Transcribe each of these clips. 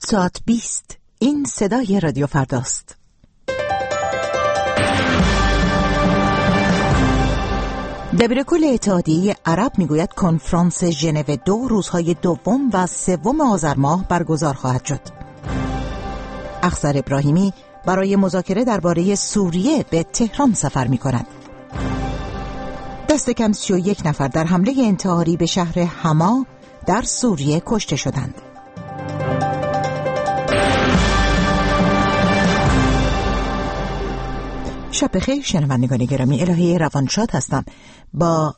ساعت 20. این صدای رادیو فرداست. دبیر کل اتحادیه عرب میگوید کنفرانس ژنو 2 روزهای 2 و 3 آذر ماه برگزار خواهد شد. اخضر ابراهیمی برای مذاکره درباره سوریه به تهران سفر می‌کند. دست کم 31 نفر در حمله انتحاری به شهر حما در سوریه کشته شدند. شب بخیر شنوندگان گرامی، الهی روانشاد هستم با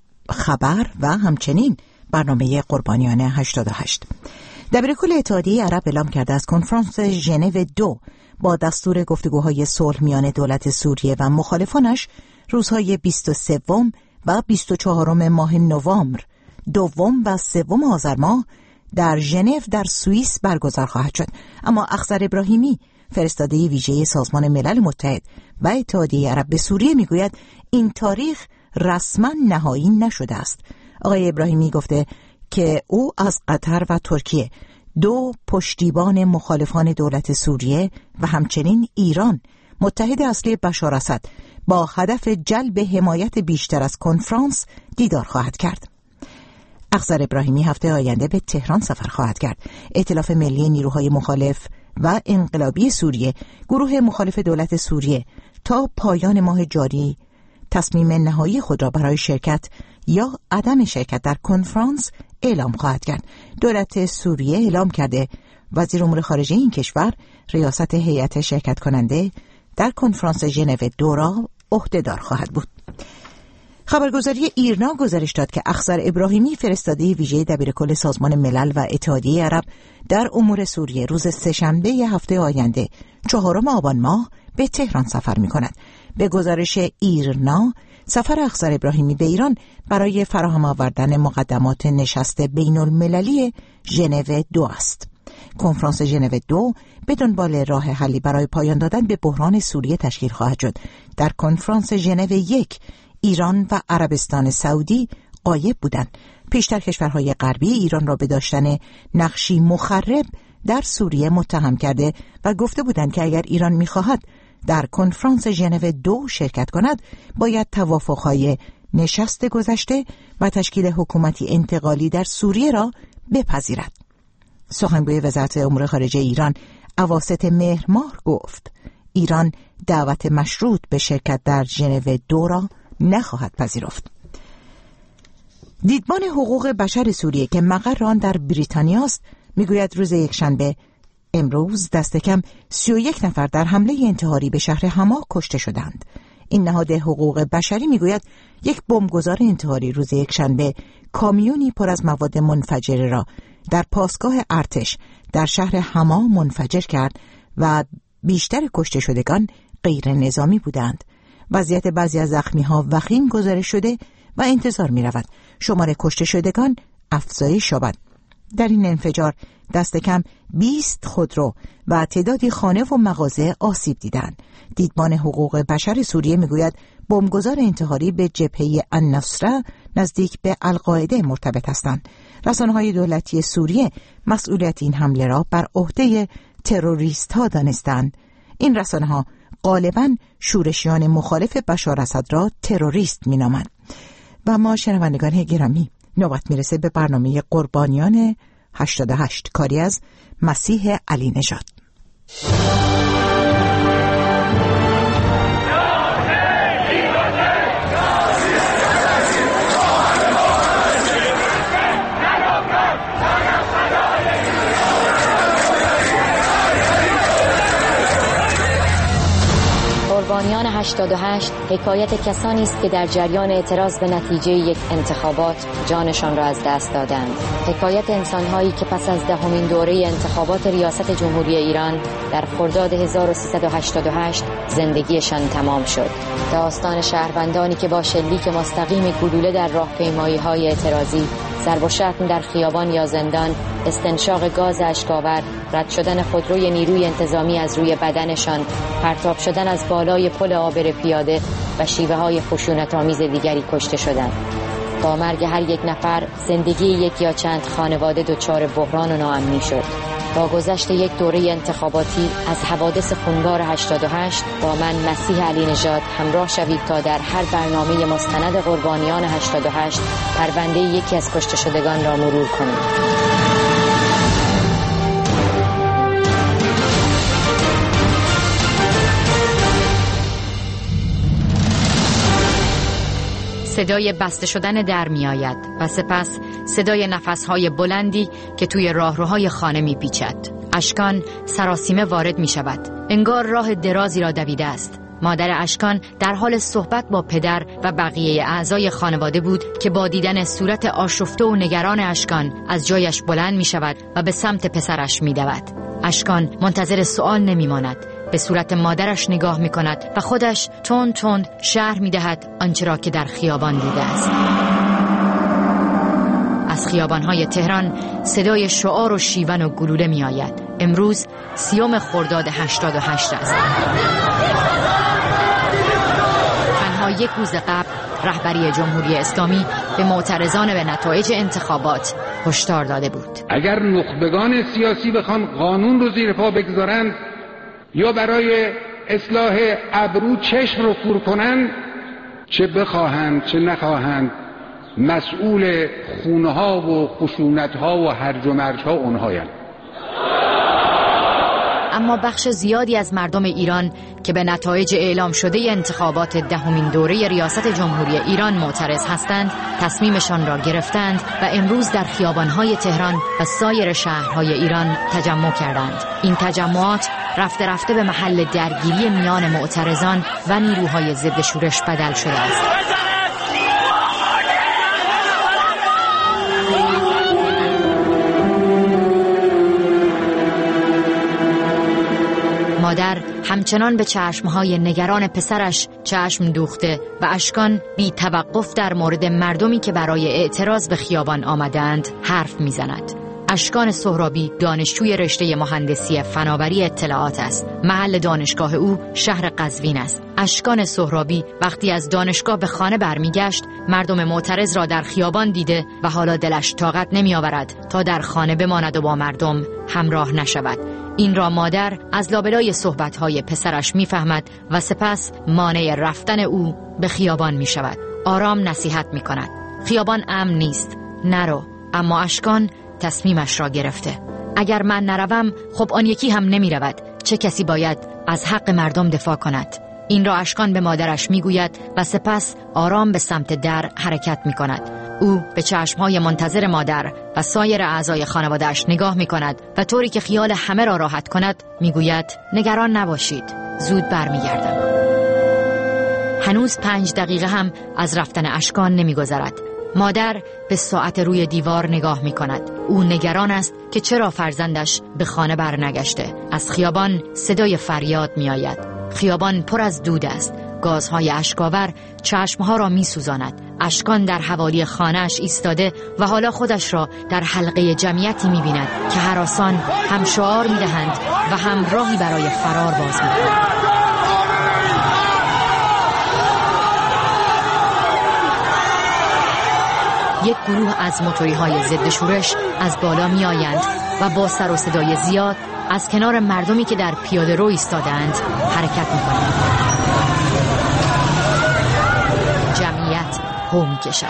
خبر و همچنین برنامه قربانیان 88. دبیر کل اتحادیه عرب اعلام کرده از کنفرانس ژنو 2 با دستور گفتگوهای صلح میان دولت سوریه و مخالفانش روزهای 23 و 24 ماه نوامبر، 2 و 3 آذر ماه در ژنو در سوئیس برگزار خواهد شد. اما اخضر ابراهیمی فرستاده ویژه سازمان ملل متحد و اتحادیه عرب به سوریه میگوید این تاریخ رسما نهایی نشده است. آقای ابراهیمی گفته که او از قطر و ترکیه، 2 پشتیبان مخالفان دولت سوریه و همچنین ایران، متحد اصلی بشار اسد، با هدف جلب حمایت بیشتر از کنفرانس دیدار خواهد کرد. اخضر ابراهیمی هفته آینده به تهران سفر خواهد کرد. ائتلاف ملی نیروهای مخالف و انقلابی سوریه، گروه مخالف دولت سوریه، تا پایان ماه جاری تصمیم نهایی خود را برای شرکت یا عدم شرکت در کنفرانس اعلام خواهد کرد. دولت سوریه اعلام کرده وزیر امور خارجه این کشور ریاست هیئت شرکت کننده در کنفرانس ژنو 2 را عهده‌دار خواهد بود. خبرگزاری ایرنا گزارش داد که اخضر ابراهیمی فرستاده ویژه دبیر کل سازمان ملل و اتحادیه عرب در امور سوریه روز سه‌شنبه هفته آینده 4 آبان ماه به تهران سفر می‌کند. به گزارش ایرنا سفر اخضر ابراهیمی به ایران برای فراهم آوردن مقدمات نشست بین‌المللی ژنو 2 است. کنفرانس ژنو 2 به دنبال راه حلی برای پایان دادن به بحران سوریه تشکیل خواهد شد. در کنفرانس ژنو 1 ایران و عربستان سعودی غایب بودند. پیشتر کشورهای غربی ایران را به داشتن نقشی مخرب در سوریه متهم کرده و گفته بودند که اگر ایران می‌خواهد در کنفرانس ژنو 2 شرکت کند، باید توافق‌های نشست گذشته و تشکیل حکومتی انتقالی در سوریه را بپذیرد. سخنگوی وزارت امور خارجه ایران اواسط مهر ماه گفت ایران دعوت مشروط به شرکت در ژنو 2 را نخواهد پذیرفت. دیدبان حقوق بشر سوریه که مقر آن در بریتانیا است میگوید روز یکشنبه امروز دست کم 31 نفر در حمله انتحاری به شهر حما کشته شدند. این نهاد حقوق بشری میگوید یک بمبگذار انتحاری روز یکشنبه کامیونی پر از مواد منفجره را در پاسگاه ارتش در شهر حما منفجر کرد و بیشتر کشته شدگان غیر نظامی بودند. وضعیت بعضی از زخمی‌ها وخیم گزارش شده و انتظار می‌رود شمار کشته شدگان افزایش یابد. در این انفجار دست کم 20 خودرو و تعدادی خانه و مغازه آسیب دیدند. دیدبان حقوق بشر سوریه میگوید بمبگذار انتحاری به جبهه النصره نزدیک به القاعده مرتبط هستند. رسانه‌های دولتی سوریه مسئولیت این حمله را بر عهده تروریست‌ها دانستند. این رسانه‌ها غالباً شورشیان مخالف بشار اسد را تروریست می‌نامند. و ما شنوندگان گرامی نوبت میرسه به برنامه قربانیان 88، کاری از مسیح علی نژاد. قربانیان 88 حکایت کسانی است که در جریان اعتراض به نتیجه یک انتخابات جانشان را از دست دادند. حکایت انسان‌هایی که پس از 10مین دوره انتخابات ریاست جمهوری ایران در خرداد 1388 زندگیشان تمام شد. داستان شهروندانی که با شلیک مستقیم گلوله در راهپیمایی‌های اعتراضی، ضرب و شتم در خیابان یا زندان، استنشاق گاز اشک‌آور، رد شدن خودروی نیروی انتظامی از روی بدنشان، پرتاب شدن از بالای پل عابر پیاده و شیوه‌های خشونت‌آمیز دیگری کشته شدند. با مرگ هر یک نفر زندگی یک یا چند خانواده دچار بحران و ناامنی شد. با گذشت یک دوره انتخاباتی از حوادث خونبار 88 با من مسیح علی نژاد همراه شوید تا در هر برنامه مستند قربانیان 88 پرونده یکی از کشته شدگان را مرور کنیم. صدای بسته شدن در می آید و سپس صدای نفسهای بلندی که توی راهروهای خانه می پیچد. اشکان سراسیمه وارد می شود. انگار راه درازی را دویده است. مادر اشکان در حال صحبت با پدر و بقیه اعضای خانواده بود که با دیدن صورت آشفته و نگران اشکان از جایش بلند می شود و به سمت پسرش می دود. اشکان منتظر سؤال نمی ماند. به صورت مادرش نگاه می کند و خودش تند تند شرح می دهد آنچه را که در خیابان دیده است. از خیابانهای تهران صدای شعار و شیون و گلوله می آید. امروز 30 خرداد 88 است. تنها یک روز قبل رهبری جمهوری اسلامی به معترضان به نتایج انتخابات هشدار داده بود. اگر نخبگان سیاسی بخوان قانون رو زیر پا بگذارند یا برای اصلاح ابرو چشم رو کور کنند، چه بخواهند چه نخواهند مسئول خونه‌ها و خشونت‌ها و هرج و مرج‌ها اونهایند. اما بخش زیادی از مردم ایران که به نتایج اعلام شده انتخابات 10مین دوره ریاست جمهوری ایران معترض هستند، تصمیمشان را گرفتند و امروز در خیابان‌های تهران و سایر شهرهای ایران تجمع کردند. این تجمعات رفته رفته به محل درگیری میان معترضان و نیروهای ضد شورش بدل شده است. مادر همچنان به چشمهای نگران پسرش چشم دوخته و اشکان بی توقف در مورد مردمی که برای اعتراض به خیابان آمدند حرف میزند. اشکان سهرابی دانشجوی رشته مهندسی فناوری اطلاعات است. محل دانشگاه او شهر قزوین است. اشکان سهرابی وقتی از دانشگاه به خانه برمیگشت، مردم معترض را در خیابان دیده و حالا دلش طاقت نمی آورد تا در خانه بماند و با مردم همراه نشود. این را مادر از لابلای صحبت‌های پسرش می‌فهمد و سپس مانع رفتن او به خیابان می‌شود. آرام نصیحت می‌کند. خیابان امن نیست. نرو. اما اشکان تصمیمش را گرفته. اگر من نروم، خب آن یکی هم نمی‌رود. چه کسی باید از حق مردم دفاع کند؟ این را اشکان به مادرش می‌گوید و سپس آرام به سمت در حرکت می‌کند. او به چشمهای منتظر مادر و سایر اعضای خانواده‌اش نگاه می‌کند و طوری که خیال همه را راحت کند می‌گوید نگران نباشید، زود برمیگردم. هنوز 5 دقیقه هم از رفتن اشکان نمی‌گذرد. مادر به ساعت روی دیوار نگاه می‌کند. او نگران است که چرا فرزندش به خانه برنگشته. از خیابان صدای فریاد می‌آید. خیابان پر از دود است. گازهای اشک‌آور چشمها را می‌سوزاند. اشکان در حوالی خانه‌اش ایستاده و حالا خودش را در حلقه جمعیتی می‌بیند که هراسان هم شعار می‌دهند و هم راهی برای فرار باز می‌کنند. یک گروه از موتوری‌های ضد شورش از بالا می‌آیند و با سر و صدای زیاد از کنار مردمی که در پیاده‌رو ایستاده‌اند حرکت می‌کنند. جمعیت هو می‌کشد.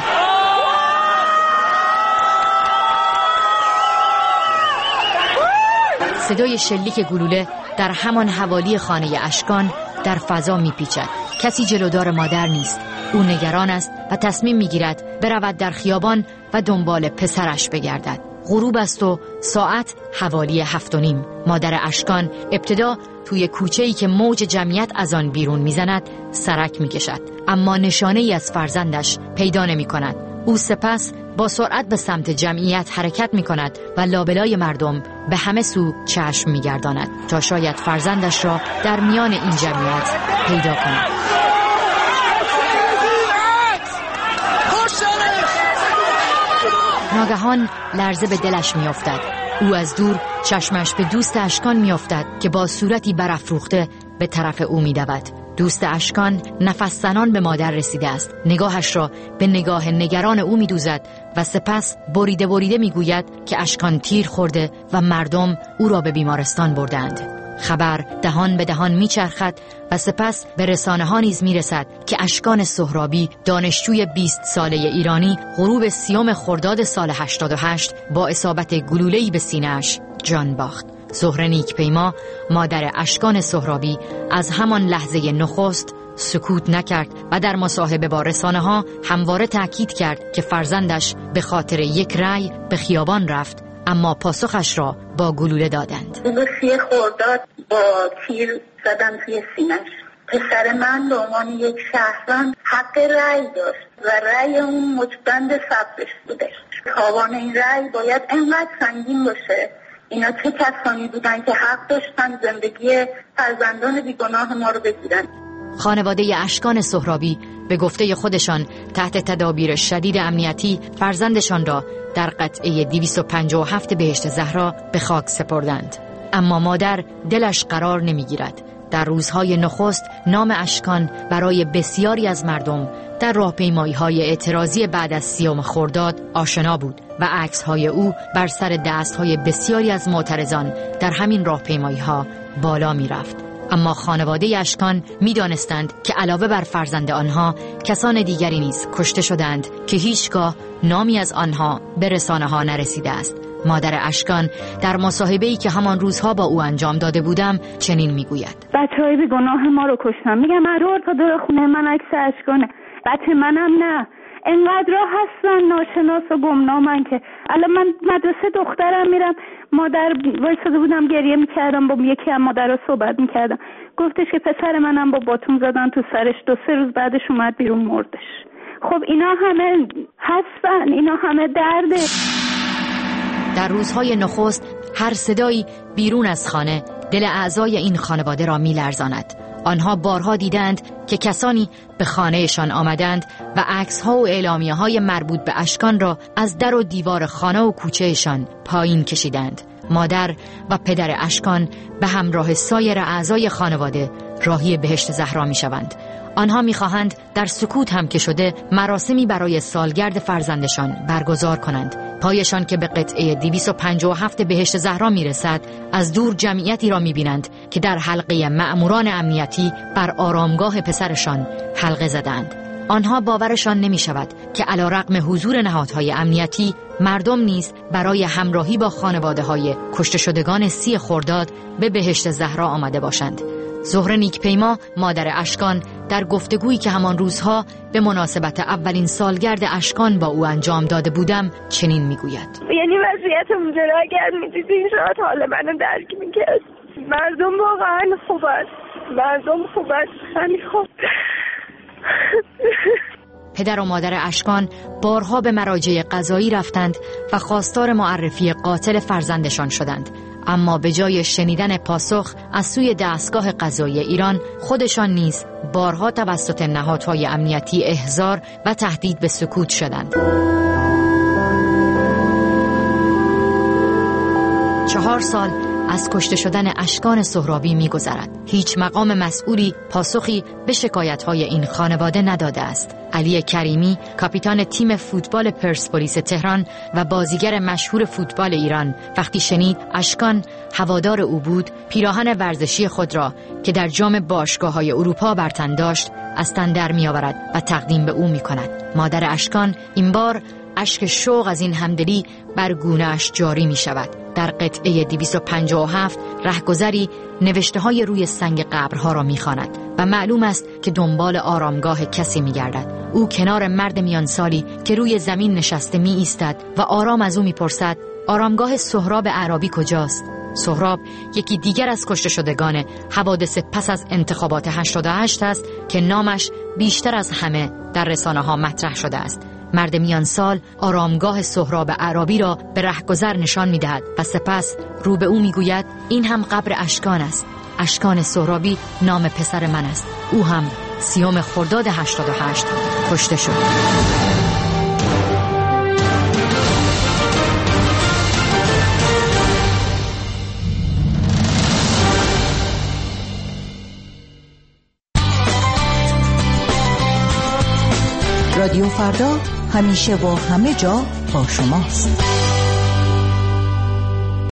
صدای شلیک گلوله در همان حوالی خانه اشکان در فضا می‌پیچد. کسی جلودار مادر نیست. او نگران است و تصمیم می‌گیرد برود در خیابان و دنبال پسرش بگردد. غروب است و ساعت حوالی 7:30. مادر اشکان ابتدا توی کوچه‌ای که موج جمعیت از آن بیرون می‌زند سرک می‌کشد، اما نشانه‌ای از فرزندش پیدا نمی‌کند. او سپس با سرعت به سمت جمعیت حرکت می‌کند و لابلای مردم به همه سو چشم می‌گرداند تا شاید فرزندش را در میان این جمعیت پیدا کند. ناگهان لرزه به دلش میافتد. او از دور چشمش به دوست اشکان میافتد که با صورتی برافروخته به طرف او میدود. دوست اشکان نفس زنان به مادر رسیده است. نگاهش را به نگاه نگران او میدوزد و سپس بریده بریده میگوید که اشکان تیر خورده و مردم او را به بیمارستان بردند. خبر دهان به دهان میچرخد و سپس به رسانه ها نیز میرسد که اشکان سهرابی، دانشجوی 20 ساله ایرانی، غروب 30 خرداد سال 88 با اصابت گلوله‌ای به سینه‌اش جان باخت. زهره نیکپیما، مادر اشکان سهرابی، از همان لحظه نخست سکوت نکرد و در مصاحبه با رسانه ها همواره تأکید کرد که فرزندش به خاطر یک رأی به خیابان رفت، اما پاسخش را با گلوله دادند. روز 30 خرداد با تیر زدن توی سینه‌اش. پسر من به عنوان یک شهروند حق رأی داشت و رأی اون مجبند ثبتش بوده. تاوان این رأی باید انقدر سنگین باشه. اینا چه کسانی بودن که حق داشتن زندگی فرزندان بیگناه ما رو بگیرن. خانواده اشکان سهرابی به گفته خودشان تحت تدابیر شدید امنیتی فرزندشان را در قطعه 257 بهشت زهرا به خاک سپردند. اما مادر دلش قرار نمیگیرد. در روزهای نخست نام اشکان برای بسیاری از مردم در راهپیمایی‌های اعتراضی بعد از 30 خرداد آشنا بود و عکس‌های او بر سر دست‌های بسیاری از معترضان در همین راهپیمایی‌ها بالا می‌رفت. اما خانواده اشکان می‌دانستند که علاوه بر فرزند آنها کسان دیگری نیز کشته شدند که هیچگاه نامی از آنها به رسانه‌ها نرسیده است. مادر اشکان در مصاحبه‌ای که همان روزها با او انجام داده بودم چنین میگوید: بچه‌های بیگناه ما رو کشتن. میگم رو تا دور خونه من عکس اشکانه. بچه منم نه. انقدر هستن ناشناس و گمنامن که الان من مدرسه دخترم میرم، مادر وایساده بودم گریه میکردم، با یکی از مادرها صحبت میکردم، گفتش که پسر منم با باتون زدن تو سرش، 2-3 روز بعدش اومد بیرون مردش. خب اینا همه هستن، اینا همه درده. در روزهای نخست هر صدایی بیرون از خانه دل اعضای این خانواده را میلرزاند. آنها بارها دیدند که کسانی به خانهشان آمدند و عکس‌ها و اعلامیه‌های مربوط به اشکان را از در و دیوار خانه و کوچهشان پایین کشیدند. مادر و پدر اشکان به همراه سایر اعضای خانواده راهی بهشت زهرا می‌شوند. آنها می‌خواهند در سکوت هم که شده مراسمی برای سالگرد فرزندشان برگزار کنند. پایشان که به قطعه 257 بهشت زهرا میرسد، از دور جمعیتی را می‌بینند که در حلقه مأموران امنیتی بر آرامگاه پسرشان حلقه زدند. آنها باورشان نمی‌شود که علی‌رغم حضور نهادهای امنیتی، مردم نیز برای همراهی با خانواده‌های کشته شدگان 30 خرداد به بهشت زهرا آمده باشند. زهره نیکپیما، مادر اشکان، در گفتگویی که همان روزها به مناسبت اولین سالگرد اشکان با او انجام داده بودم چنین میگوید: یعنی وضعیتم جلو اگر میدیدین شاید حال منو درک میکرد. مردم واقعا خوبست، مردم خوبست، همین خوب. پدر و مادر اشکان بارها به مراجع قضایی رفتند و خواستار معرفی قاتل فرزندشان شدند، اما به جای شنیدن پاسخ از سوی دستگاه قضایی ایران، خودشان نیز بارها توسط نهادهای امنیتی احضار و تهدید به سکوت شدند. 4 سال از کشته شدن اشکان سهرابی می‌گذرد. هیچ مقام مسئولی پاسخی به شکایت‌های این خانواده نداده است. علی کریمی، کاپیتان تیم فوتبال پرسپولیس تهران و بازیگر مشهور فوتبال ایران، وقتی شنید اشکان هوادار او بود، پیراهن ورزشی خود را که در جام باشگاه‌های اروپا بر تن داشت از تن در می‌آورد و تقدیم به او می‌کند. مادر اشکان این بار اشک شوق از این همدلی بر گونه‌اش جاری می شود. در قطعه 257 رهگذری نوشته‌های روی سنگ قبرها را می‌خواند و معلوم است که دنبال آرامگاه کسی می‌گردد. او کنار مرد میان سالی که روی زمین نشسته می‌ایستد و آرام از او می‌پرسد: آرامگاه سهراب اعرابی کجاست؟ سهراب یکی دیگر از کشته شدگان حوادث پس از انتخابات 88 است که نامش بیشتر از همه در رسانه‌ها مطرح شده است. مرد میان سال آرامگاه سهراب اعرابی را به رهگذر نشان می‌دهد و سپس رو به او می‌گوید: این هم قبر اشکان است. اشکان سهرابی نام پسر من است. او هم 30 خرداد 88 کشته شد. رادیو فردا همیشه و همه جا با شماست.